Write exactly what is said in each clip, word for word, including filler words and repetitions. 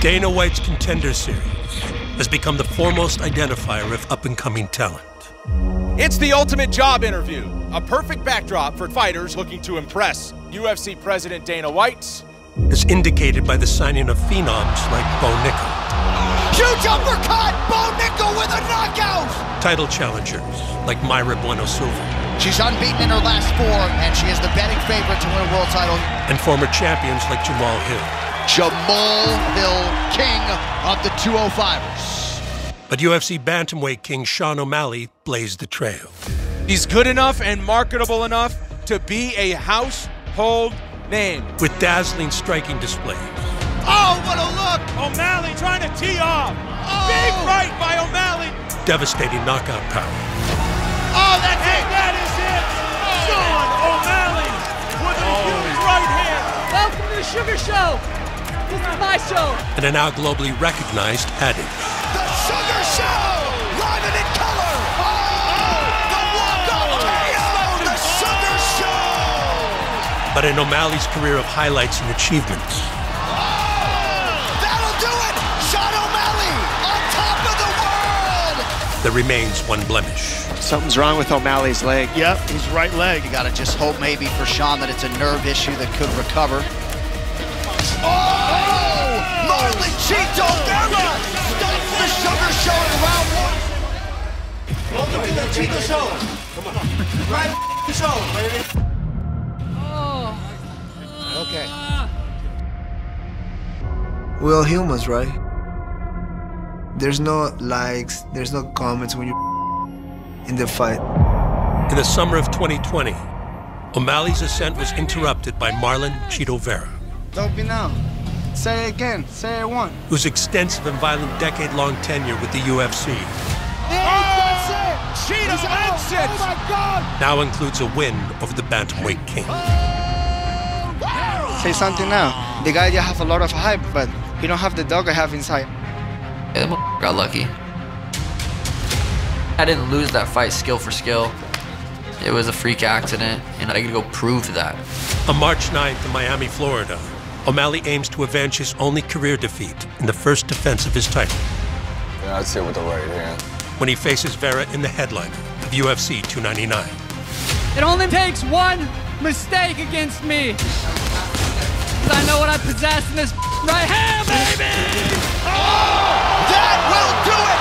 Dana White's Contender Series has become the foremost identifier of up-and-coming talent. It's the ultimate job interview, a perfect backdrop for fighters looking to impress. U F C President Dana White, as indicated by the signing of phenoms like Bo Nickel. Huge uppercut! Bo Nickel with a knockout! Title challengers like Mayra Bueno Silva. She's unbeaten in her last four, and she is the betting favorite to win a world title. And former champions like Jamal Hill. Jamal Hill, king of the two oh fivers. But U F C bantamweight king Sean O'Malley blazed the trail. He's good enough and marketable enough to be a household name. With dazzling striking displays. Oh, what a look! O'Malley trying to tee off. Oh. Big right by O'Malley. Devastating knockout power. Oh, that's And it! that is it! Sean O'Malley with a Oh. huge right hand. Welcome to the Sugar Show. This is my show. And a now globally recognized adage. The Sugar Show! Live and in color! Oh! The walk-up K O! The Sugar Show! But in O'Malley's career of highlights and achievements, That'll do it! Sean O'Malley on top of the world! there remains one blemish. Something's wrong with O'Malley's leg. Yep, his right leg. You gotta just hope maybe for Sean that it's a nerve issue that could recover. Oh! Marlon Chito Vera stops the Sugar Show in round one. Welcome to the Chito Show. Come on. Right show, baby. Okay. We're all humans, right? There's no likes, there's no comments when you're in the fight. In the summer of twenty twenty, O'Malley's ascent was interrupted by Marlon Chito Vera, Don't be now. Say it again. Say it once. whose extensive and violent decade-long tenure with the U F C Cheetah ends it. Oh my God! now includes a win over the bantamweight king. Say something now. The guy just have a lot of hype, but he don't have the dog I have inside. Yeah, that got lucky. I didn't lose that fight skill for skill. It was a freak accident, and I could go prove that. On March ninth in Miami, Florida, O'Malley aims to avenge his only career defeat in the first defense of his title. Yeah, I'd sit with the right hand. When he faces Vera in the headliner of U F C two ninety-nine. It only takes one mistake against me. 'Cause I know what I possess in this right hand, baby! That will do it!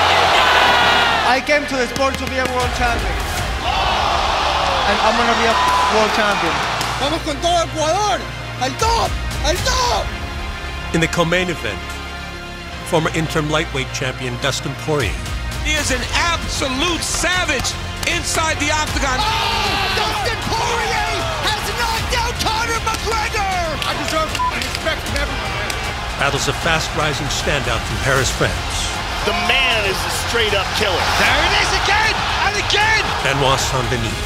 I came to the sport to be a world champion. And I'm gonna be a world champion. Vamos con todo Ecuador! Al top! Al top! In the co-main event, former interim lightweight champion Dustin Poirier He is an absolute savage inside the octagon. Oh, Dustin Poirier has knocked out Conor McGregor! I deserve respect from everyone. battles a fast-rising standout from Paris, France, The man is a straight-up killer. There it is again and again. Benoit Saint-Denis.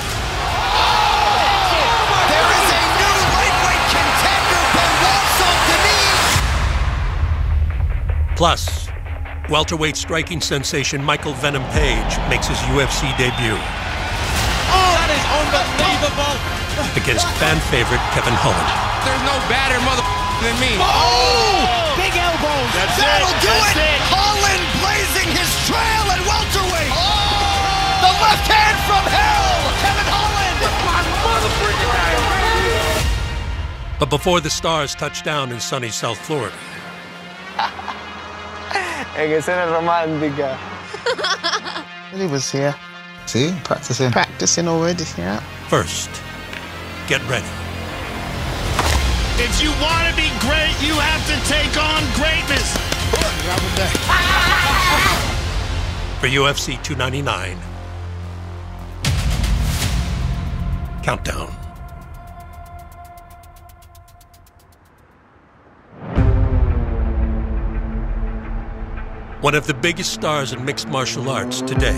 There is a new lightweight contender, Benoit Saint-Denis! Plus, welterweight striking sensation Michael Venom Page makes his U F C debut Oh, that is unbelievable. against fan favorite Kevin Holland. There's no badder mother than me. Oh! Big elbows! That's That'll it, do that's it! it. Holland blazing his trail at welterweight! Oh! The left hand from hell! Kevin Holland! But before the stars touch down in sunny South Florida, En escena romántica. He was here. See, practicing. Practicing already, yeah. first, get ready If you want to be great, you have to take on greatness. for U F C two ninety-nine. Countdown. One of the biggest stars in mixed martial arts today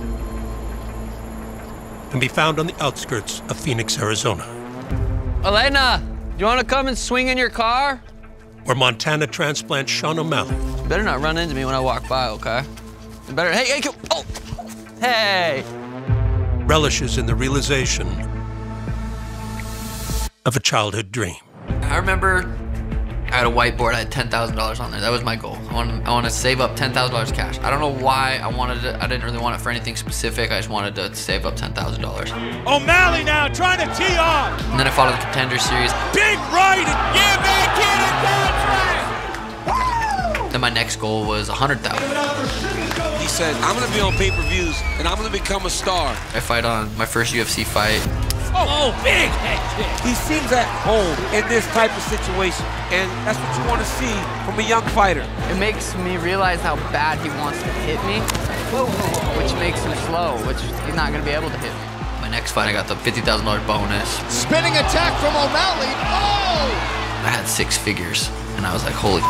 can be found on the outskirts of Phoenix, Arizona, Elena, you want to come and swing in your car? where Montana transplant Sean O'Malley You better not run into me when I walk by, okay? You better, hey, hey, oh, hey. relishes in the realization of a childhood dream. I remember I had a whiteboard, I had ten thousand dollars on there. That was my goal. I want, I want to save up ten thousand dollars cash. I don't know why I wanted it. I didn't really want it for anything specific. I just wanted to save up ten thousand dollars. O'Malley now trying to tee off. And then I followed the Contender Series. Big right and get back in and contract. Then my next goal was one hundred thousand dollars. He said, I'm going to be on pay-per-views and I'm going to become a star. I fight on my first U F C fight. Oh, oh, big head kick. He seems at home in this type of situation, and that's what you want to see from a young fighter. It makes me realize how bad he wants to hit me, which makes him slow, which he's not going to be able to hit me. My next fight, I got the fifty thousand dollars bonus. Spinning attack from O'Malley. Oh! I had six figures, and I was like, holy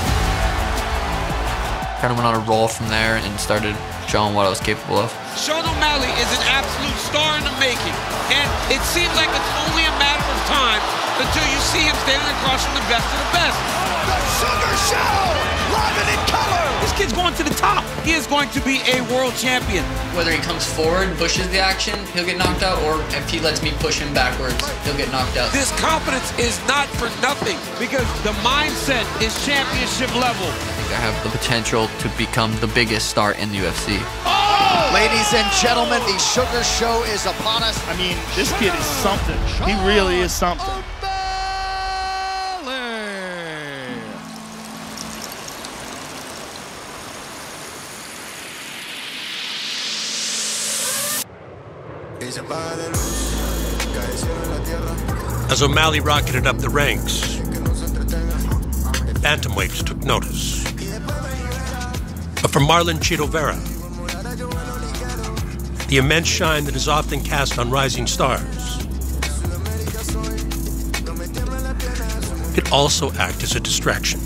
kind of went on a roll from there and started showing what I was capable of. Sean O'Malley is an absolute star in the making, and it seems like it's only a matter of time until you see him standing across from the best of the best. The Sugar Show, live and in color. This kid's going to the top. He is going to be a world champion. Whether he comes forward, pushes the action, he'll get knocked out, or if he lets me push him backwards, he'll get knocked out. This confidence is not for nothing because the mindset is championship level. I have the potential to become the biggest star in the U F C. Oh! Ladies and gentlemen, the Sugar Show is upon us. I mean, this kid is something. He really is something. As O'Malley rocketed up the ranks, bantamweights took notice. But for Marlon Chito Vera, the immense shine that is often cast on rising stars could also act as a distraction.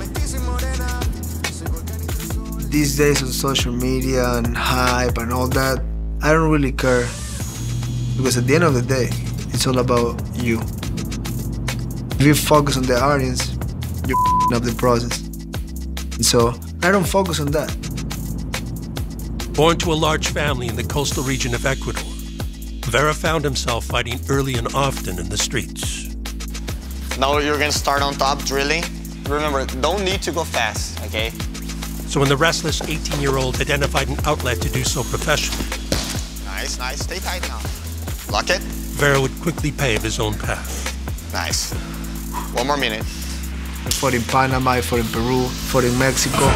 These days on social media and hype and all that, I don't really care. Because at the end of the day, it's all about you. If you focus on the audience, you're f***ing up the process. And so, I don't focus on that. Born to a large family in the coastal region of Ecuador, Vera found himself fighting early and often in the streets. Now you're gonna start on top drilling. Remember, don't need to go fast, okay? So when the restless eighteen-year-old identified an outlet to do so professionally, Nice, nice, stay tight now. Lock it. Vera would quickly pave his own path. Nice. One more minute. I fought in Panama, I fought in Peru, fought in Mexico.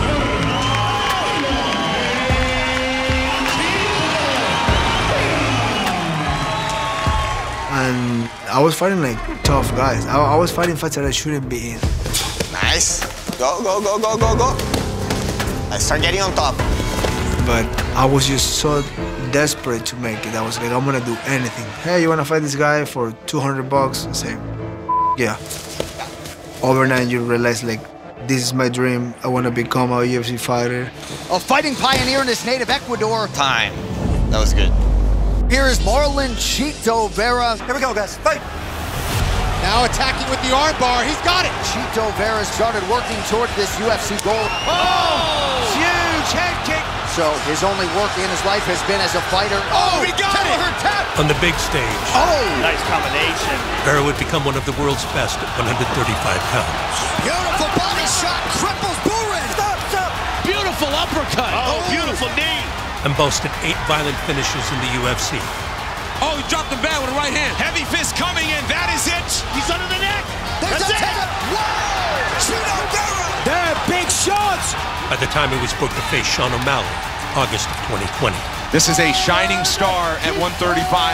And I was fighting like tough guys. I, I was fighting fights that I shouldn't be in. Nice. Go, go, go, go, go, go. I start getting on top. But I was just so desperate to make it. I was like, I'm gonna do anything. Hey, you wanna fight this guy for two hundred bucks? I say, yeah. Overnight, you realize like, this is my dream. I wanna become a U F C fighter. A fighting pioneer in his native Ecuador. Time. That was good. Here is Marlon Chito Vera. Here we go, guys. Fight. Now attacking with the armbar. He's got it. Chito Vera started working toward this U F C goal. Oh! Huge head kick. So his only work in his life has been as a fighter. Oh, he got it! Tap. On the big stage, Oh! Nice combination. Vera would become one of the world's best at one hundred thirty-five pounds. Beautiful body shot. Cripples Buren. Stop, stop. Beautiful uppercut. Oh, beautiful knee. And boasted eight violent finishes in the U F C. Oh, he dropped the bat with the right hand. Heavy fist coming in. That is it. He's under the neck. There's That's a it. tap. Whoa! Chito Vera. There, big shots. By the time he was booked to face Sean O'Malley, August of twenty twenty. This is a shining star at one thirty-five.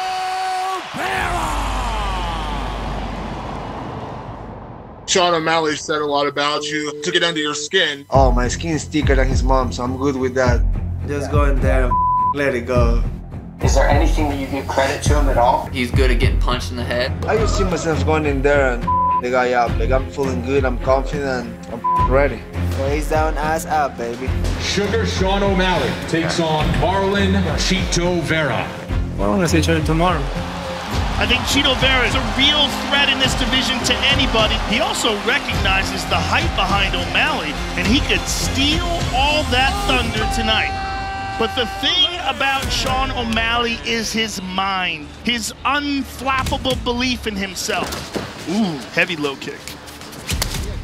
Sean O'Malley said a lot about you, took it under your skin. Oh, my skin's thicker than his mom, so I'm good with that. Just go in there and let it go. Is there anything that you give credit to him at all? He's good at getting punched in the head. I just see myself going in there and the guy up. Like, I'm feeling good, I'm confident, I'm ready. Face down, ass up, baby. Sugar Sean O'Malley takes on Marlon Chito Vera. Well, I'm gonna see each other tomorrow. I think Chito Vera is a real threat in this division to anybody. He also recognizes the hype behind O'Malley, and he could steal all that thunder tonight. But the thing about Sean O'Malley is his mind, his unflappable belief in himself. Ooh, heavy low kick.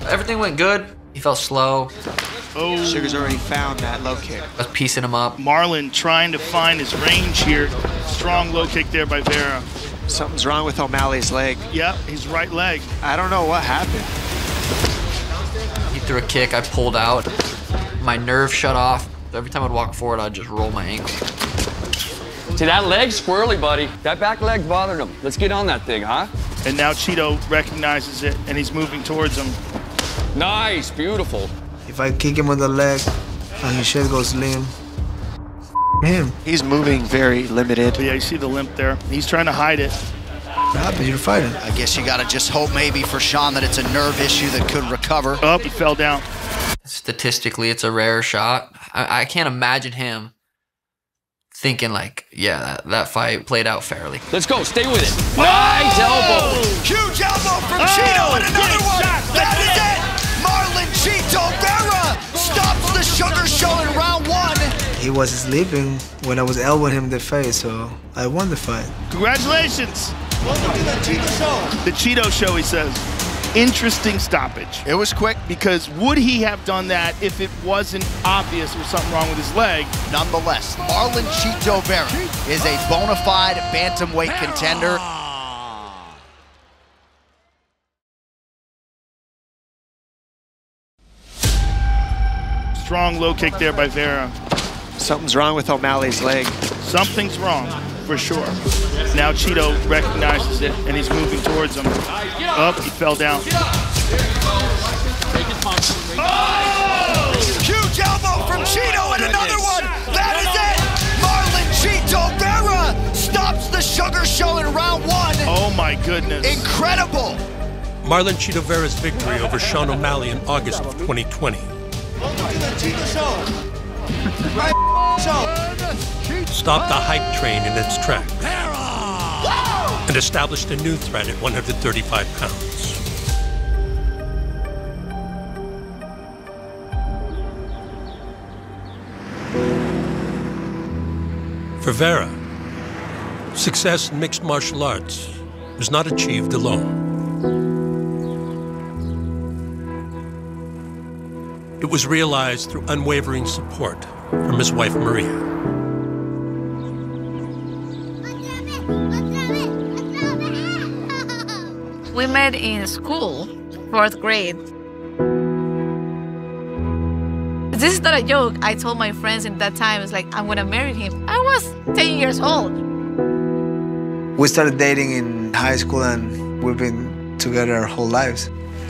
Everything went good. He felt slow. Oh. Sugar's already found that low kick. I was piecing him up. Marlon trying to find his range here. Strong low kick there by Vera. Something's wrong with O'Malley's leg. Yep, his right leg. I don't know what happened. He threw a kick, I pulled out. My nerve shut off. Every time I'd walk forward, I'd just roll my ankle. See, that leg's squirrely, buddy. That back leg bothered him. Let's get on that thing, huh? And now Chito recognizes it, and he's moving towards him. Nice, beautiful. If I kick him on the leg and his shit goes limp, him. He's moving very limited. But yeah, you see the limp there. He's trying to hide it. What happened? You're fighting. I guess you gotta just hope maybe for Sean that it's a nerve issue that could recover. Oh, he fell down. Statistically, it's a rare shot. I, I can't imagine him thinking like, yeah, that, that fight played out fairly. Let's go, stay with it. Nice elbow. Huge elbow from oh, Chito and another one. Shot. That is it. Marlon Chito Vera stops the Sugar Show in round one. He was sleeping when I was elbowing him in the face, so I won the fight. Congratulations. Welcome to the Chito Show. The Chito Show, he says. Interesting stoppage. It was quick. Because would he have done that if it wasn't obvious there was something wrong with his leg? Nonetheless, Marlon Chito Vera is a bona fide bantamweight contender. Strong low kick there by Vera. Something's wrong with O'Malley's leg. Something's wrong, for sure. Now Chito recognizes it, and he's moving towards him. Up, oh, he fell down. Oh! Huge elbow from Chito and another one. That is it. Marlon Chito Vera stops the Sugar Show in round one. Oh my goodness. Incredible. Marlon Chito Vera's victory over Sean O'Malley in August of twenty twenty. Welcome to the Chito Show. Stopped the hype train in its tracks and established a new threat at one hundred thirty-five pounds. For Vera, success in mixed martial arts was not achieved alone. It was realized through unwavering support from his wife, Maria. We met in school, fourth grade. This is not a joke. I told my friends at that time, it's like, I'm gonna marry him. I was ten years old. We started dating in high school and we've been together our whole lives.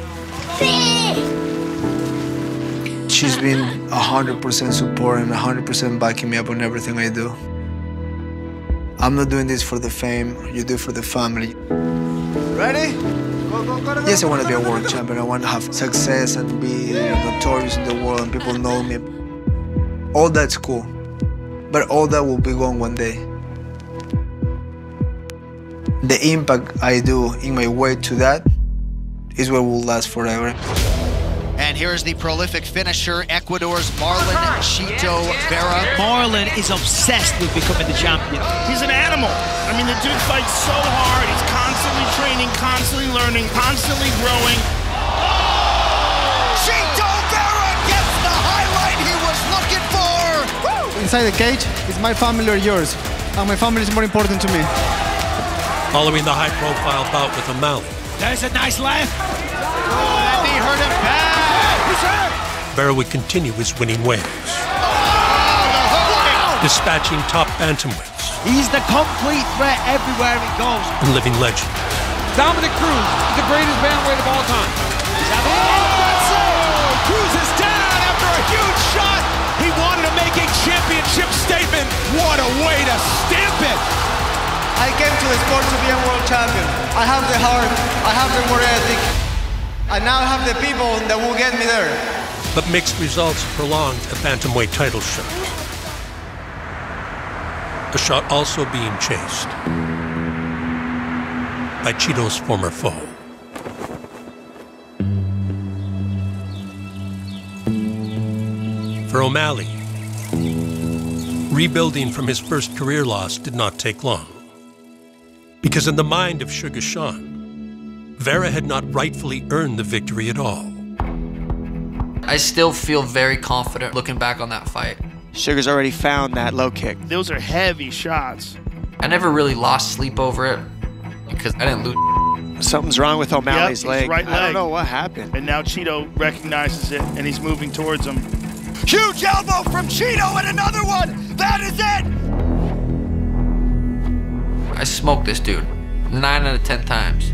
She's been one hundred percent support and one hundred percent backing me up on everything I do. I'm not doing this for the fame, you do it for the family. Ready? Go, go, go, go, yes, I want to be a world champion. I want to have success and be notorious in the world and people know me. All that's cool, but all that will be gone one day. The impact I do in my way to that is what will last forever. And here's the prolific finisher, Ecuador's Marlon Chito Vera. Marlon is obsessed with becoming the champion. He's an animal. I mean, the dude fights so hard. He's constantly training, constantly learning, constantly growing. Chito Vera gets the highlight he was looking for. Woo! Inside the cage, is my family or yours? And my family is more important to me. Following the high-profile bout with O'Malley, there's a nice left. Oh, that knee hurt him bad. Vera would continue his winning ways, dispatching top bantamweights. He's the complete threat everywhere he goes. And living legend. Dominic Cruz, the greatest bantamweight of all time. Oh, Cruz is down after a huge shot. He wanted to make a championship statement. What a way to stamp it. I came to the sport to be a world champion. I have the heart, I have the work ethic. I now have the people that will get me there. But mixed results prolonged a bantamweight title shot. A shot also being chased by Chito's former foe. For O'Malley, rebuilding from his first career loss did not take long. Because in the mind of Sugar Sean, Vera had not rightfully earned the victory at all. I still feel very confident looking back on that fight. Sugar's already found that low kick. Those are heavy shots. I never really lost sleep over it because I didn't lose. Something's wrong with O'Malley's yep, leg. Right leg. I don't know what happened. And now Chito recognizes it, and he's moving towards him. Huge elbow from Chito, and another one. That is it. I smoked this dude nine out of ten times.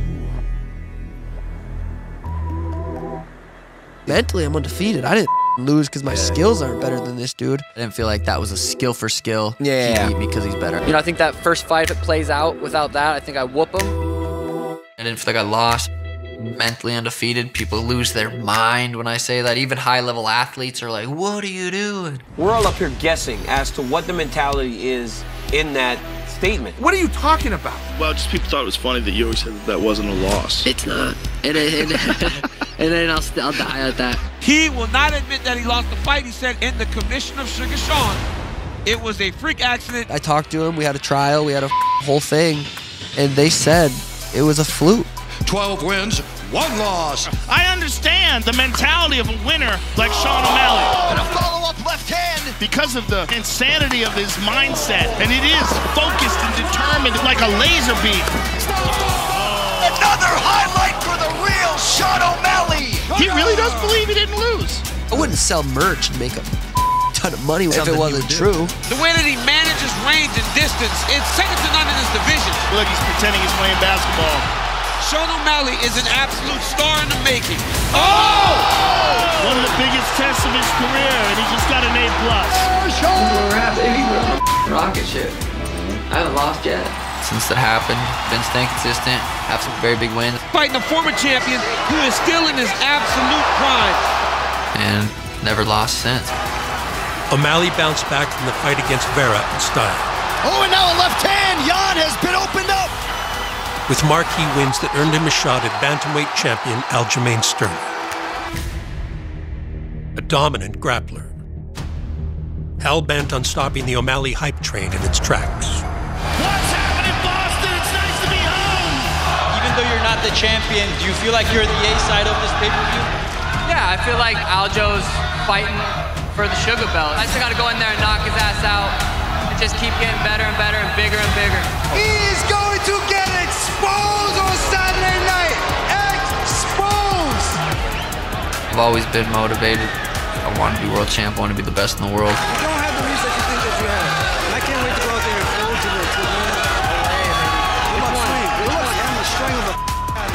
Mentally, I'm undefeated. I didn't lose because my yeah. skills aren't better than this dude. I didn't feel like that was a skill for skill. Yeah. He beat me because he's better. You know, I think that first fight, if it plays out without that, I think I whoop him. I didn't feel like I lost. Mentally undefeated. People lose their mind when I say that. Even high-level athletes are like, what are you doing? We're all up here guessing as to what the mentality is in that statement. What are you talking about? Well, just people thought it was funny that you always said that that wasn't a loss. It's not. And, and, and then I'll, I'll die at that. He will not admit that he lost the fight. He said in the commission of Sugar Sean, it was a freak accident. I talked to him. We had a trial. We had a whole thing. And they said it was a fluke. twelve wins, one loss. I understand the mentality of a winner like Sean O'Malley. Oh, and a follow-up left hand. Because of the insanity of his mindset. And it is focused and determined like a laser beam. Oh. Another highlight for the real Sean O'Malley. He really does believe he didn't lose. I wouldn't sell merch and make a ton of money if it wasn't true. The way that he manages range and distance, it's second to none in this division. Look, he's pretending he's playing basketball. Sean O'Malley is an absolute star in the making. Oh! One of the biggest tests of his career, and he just got an A plus. We're at, baby. We're on a rocket ship. I haven't lost yet. Since that happened, been staying consistent, have some very big wins. Fighting a former champion who is still in his absolute prime. And never lost since. O'Malley bounced back from the fight against Vera in style. Oh, and now a left hand. Jan has been opened up. With marquee wins that earned him a shot at bantamweight champion Aljamain Sterling. A dominant grappler. Hell-bent on stopping the O'Malley hype train in its tracks. What's happening, Boston? It's nice to be home! Even though you're not the champion, do you feel like you're the A side of this pay-per-view? Yeah, I feel like Aljo's fighting for the sugar belt. I just gotta go in there and knock his ass out and just keep getting better and better and bigger and bigger. He's going to get exposed on Saturday night. Exposed! I've always been motivated. I want to be world champ. I want to be the best in the world. You don't have the reach that you think that you have. And I can't wait to go out there and fold to the to win. Good luck, swing. Good luck. I'm gonna strangle the out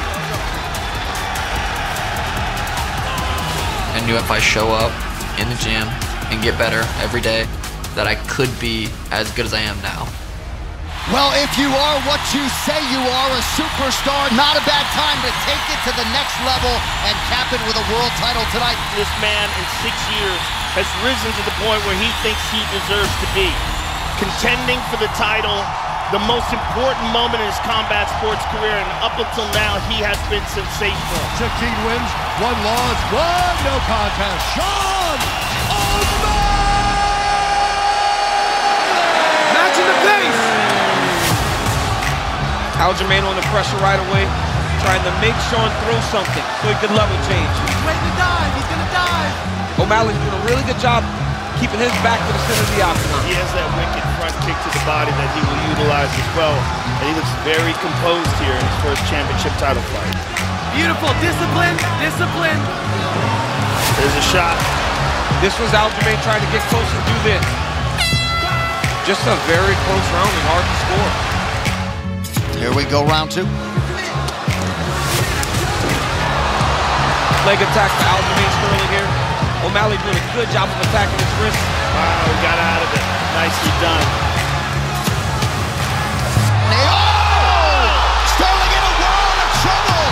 of you. I knew if I show up in the gym and get better every day, that I could be as good as I am now. Well, if you are what you say you are, a superstar, not a bad time to take it to the next level and cap it with a world title tonight. This man in six years has risen to the point where he thinks he deserves to be. Contending for the title, the most important moment in his combat sports career, and up until now, he has been sensational. sixteen wins, one loss, one no contest. Sean O'Malley! Match in the face! Aljamain on the pressure right away, trying to make Sean throw something so he could level change. He's ready to dive. He's gonna dive. O'Malley's doing a really good job keeping his back to the center of the octagon. He has that wicked front kick to the body that he will utilize as well. And he looks very composed here in his first championship title fight. Beautiful. Discipline. Discipline. There's a shot. This was Aljamain trying to get close and do this. Just a very close round and hard to score. Here we go, round two. Leg attack for Aljamain Sterling here. O'Malley doing a good job of attacking his wrist. Wow, he got out of it. Nicely done. Oh! Sterling in a world of trouble.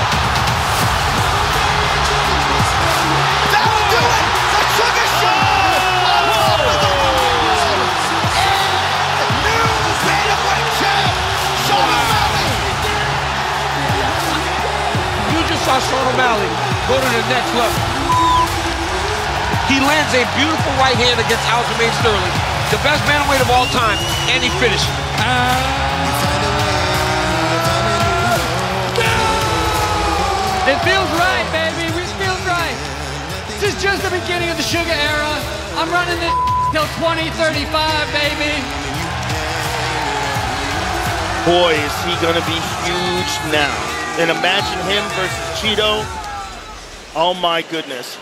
That'll do it. The Sugar Sean on top of the world. And new bantamweight champ, Sean O'Malley. You just saw Sean O'Malley go to the next level. He lands a beautiful right hand against Aljamain Sterling, the best bantamweight of all time, and he finishes it. It feels right, baby. It feels right. This is just the beginning Sugar era. I'm running this till twenty thirty-five, baby. Boy, is he gonna be huge now. And imagine him versus Cheeto. Oh my goodness.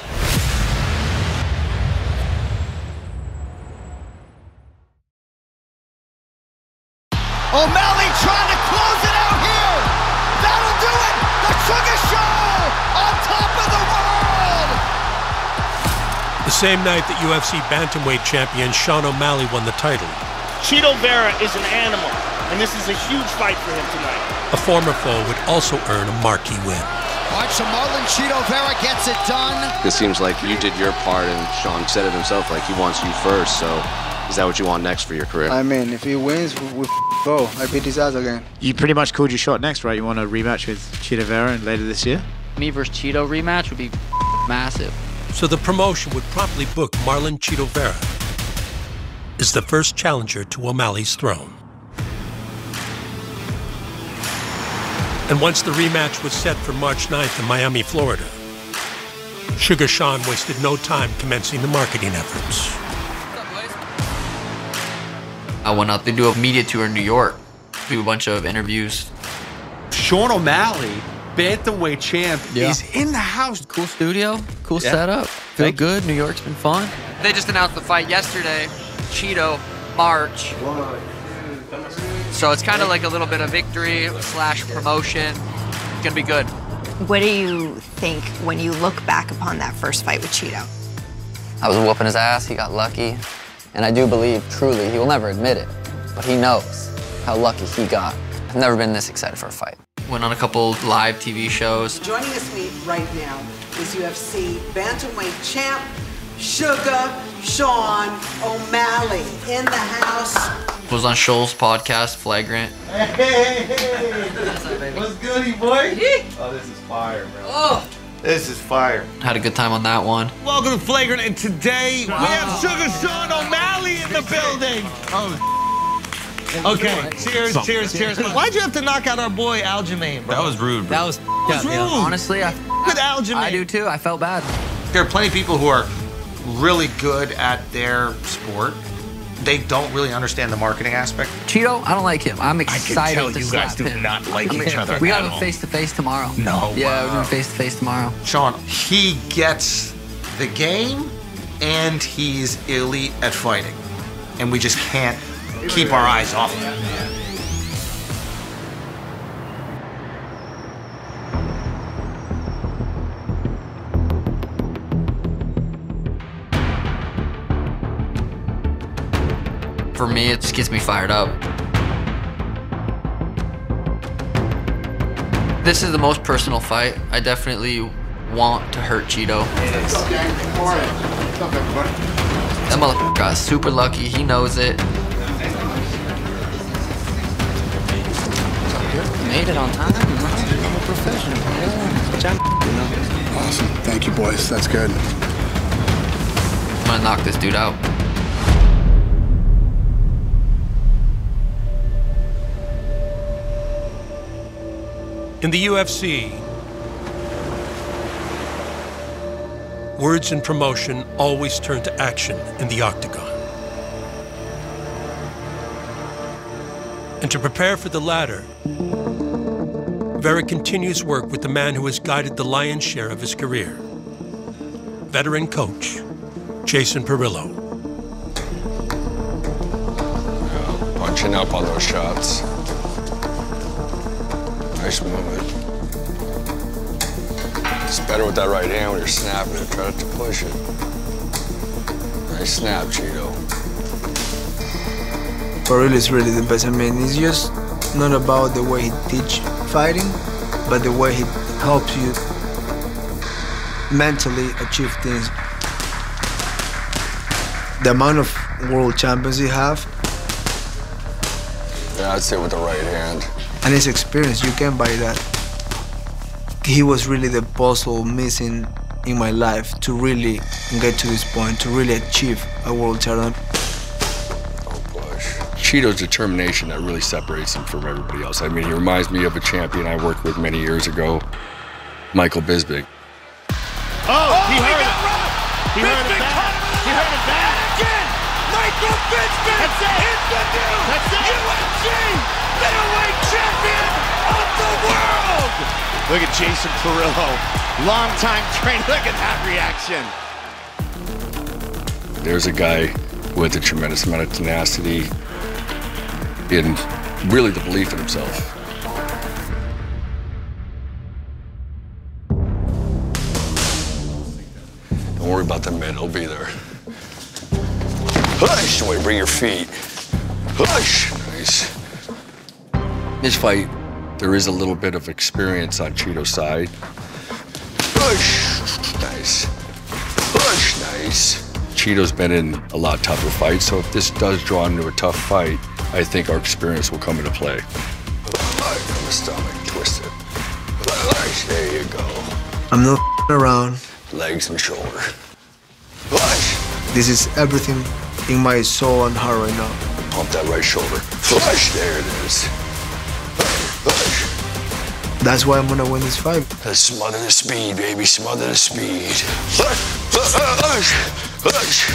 O'Malley trying to close it out here. That'll do it. The Sugar Show on top of the world. The same night that U F C bantamweight champion Sean O'Malley won the title, Chito Vera is an animal, and this is a huge fight for him tonight. a former foe would also earn a marquee win. All right, so Marlon Chito Vera gets it done. It seems like you did your part, and Sean said it himself, like he wants you first, so is that what you want next for your career? I mean, if he wins, we, we go. I beat his ass again. You pretty much called your shot next, right? You want a rematch with Chito Vera later this year? Me versus Chito rematch would be massive. So the promotion would promptly book Marlon Chito Vera as the first challenger to O'Malley's throne. And once the rematch was set for March ninth in Miami, Florida, Sugar Sean wasted no time commencing the marketing efforts. I went out to do a media tour in New York, do a bunch of interviews. Sean O'Malley, bantamweight champ, Yeah. is in the house. Cool studio, cool Yeah. setup. Feel Thank good. New York's been fun. They just announced the fight yesterday. Cheeto, March. So it's kind of like a little bit of victory slash promotion. It's gonna be good. What do you think when you look back upon that first fight with Cheeto? I was whooping his ass. He got lucky. And I do believe, truly, he will never admit it, but he knows how lucky he got. I've never been this excited for a fight. Went on a couple live T V shows. Joining us right now is U F C bantamweight champ, Sugar Sean O'Malley in the house. Was on Scholl's podcast, Flagrant. Hey, hey, hey. What's goody, boy? Oh, this is fire, bro. Oh. This is fire. Had a good time on that one. Welcome to Flagrant, and today we have Sugar Sean O'Malley in the building. Oh. Okay, cheers, Something. cheers, cheers. Why'd you have to knock out our boy Aljamain, bro? That was rude, bro. That was, That was yeah, rude. honestly, I, With Aljamain. I do too. I felt bad. There are plenty of people who are really good at their sport. They don't really understand the marketing aspect. Cheeto, I don't like him. I'm excited tell to you slap guys do him. not like I'm each in. other We at got a all. face to face tomorrow. No. Yeah, we're Wow. doing face to face tomorrow. Sean, he gets the game and he's elite at fighting. And we just can't keep our eyes off of him. For me, it just gets me fired up. This is the most personal fight. I definitely want to hurt Cheeto. What's up, gang? How are you? What's up, everybody? That motherfucker got super lucky. He knows it. Made it on time. I'm a professional. Awesome. Thank you, boys. That's good. I'm gonna knock this dude out. In the U F C, words and promotion always turn to action in the octagon. And to prepare for the latter, Vera continues work with the man who has guided the lion's share of his career, veteran coach Jason Perillo. Yeah, punching up on those shots. Nice movement. It's better with that right hand when you're snapping it. Try not to push it. Nice snap, Cheeto. Perillo is really the best. I mean, it's just not about the way he teach fighting, but the way he helps you mentally achieve things. The amount of world champions he have, Yeah, I'd say with the right hand. and his experience, you can buy that. He was really the puzzle missing in my life to really get to this point, to really achieve a world title. Cheeto's determination that really separates him from everybody else. I mean, he reminds me of a champion I worked with many years ago, Michael Bisping. Oh, he heard it. He heard it back. again, Michael Bisping is the new U F C middleweight champion of the world. Look at Jason Parillo, longtime trainer. Look at that reaction. There's a guy with a tremendous amount of tenacity and really the belief in himself. Don't worry about the men, he'll be there. Hush! Way to bring your feet. Hush! Nice. This fight, there is a little bit of experience on Chito's side. Hush! Nice. Hush! Nice. Chito's been in a lot tougher fights, so if this does draw into a tough fight, I think our experience will come into play. From the stomach, twist it. Hush! There you go. I'm not around. Legs and shoulder. This is everything in my soul and heart right now. Pump that right shoulder. Flush, there it is. Flush. That's why I'm gonna win this fight. Let's smother the speed, baby. Smother the speed. Flush, flush, flush.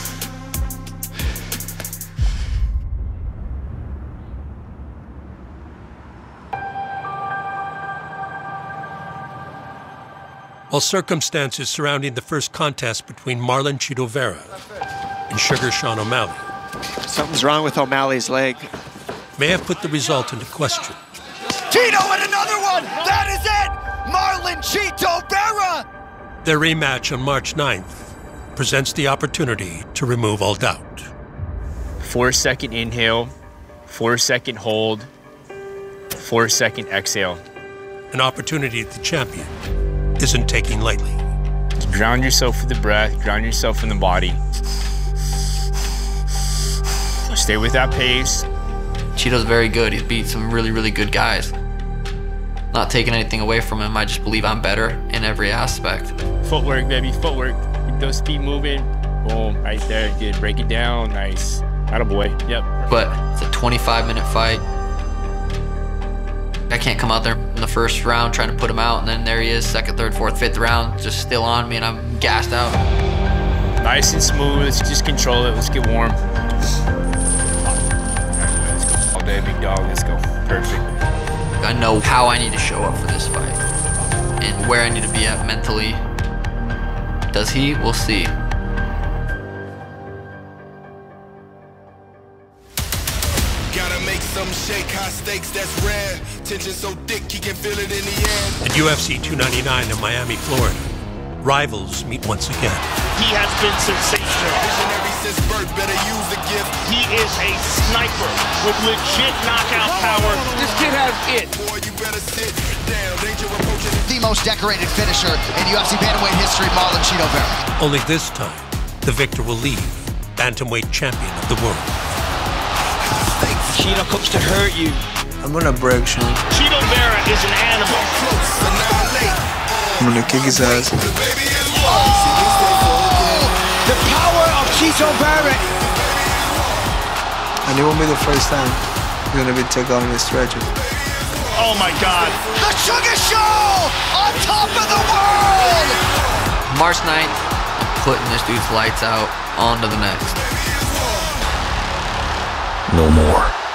While circumstances surrounding the first contest between Marlon Chito Vera and Sugar Sean O'Malley Something's wrong with O'Malley's leg. may have put the result into question. Chito and another one! That is it! Marlon Chito Vera! Their rematch on March ninth presents the opportunity to remove all doubt. Four second inhale, four second hold, four second exhale. An opportunity the champion isn't taking lightly. Ground yourself with the breath, ground yourself in the body. Stay with that pace. Chito's very good. He's beat some really, really good guys. Not taking anything away from him. I just believe I'm better in every aspect. Footwork, baby, footwork. Keep those feet moving. Boom, right there. Good. Break it down. Nice. Attaboy. Yep. But it's a twenty-five minute fight. I can't come out there in the first round trying to put him out, and then there he is, second, third, fourth, fifth round, just still on me, and I'm gassed out. Nice and smooth. Let's just control it. Let's get warm. All day, big dog. Let's go. Perfect. I know how I need to show up for this fight and where I need to be at mentally. Does he? We'll see. Gotta make some shake, high stakes, that's rare. Tension so thick, he can feel it in the air. At U F C two ninety-nine in Miami, Florida, rivals meet once again. He has been sensational. Visionary since birth, better use the gift. He is a sniper with legit knockout power. This kid has it. Boy, you better sit down. Danger approaching. The most decorated finisher in U F C bantamweight history, Marlon Chito Vera. Only this time, the victor will leave bantamweight champion of the world. Chito comes to hurt you. I'm gonna break Sean. Chito Vera is an animal. I'm gonna kick his ass. Oh! The power of Chito Vera. And it won't be the first time he's gonna be taken on the stretcher. Oh my God. The Sugar Show on top of the world! March ninth, putting this dude's lights out, on to the next. No more.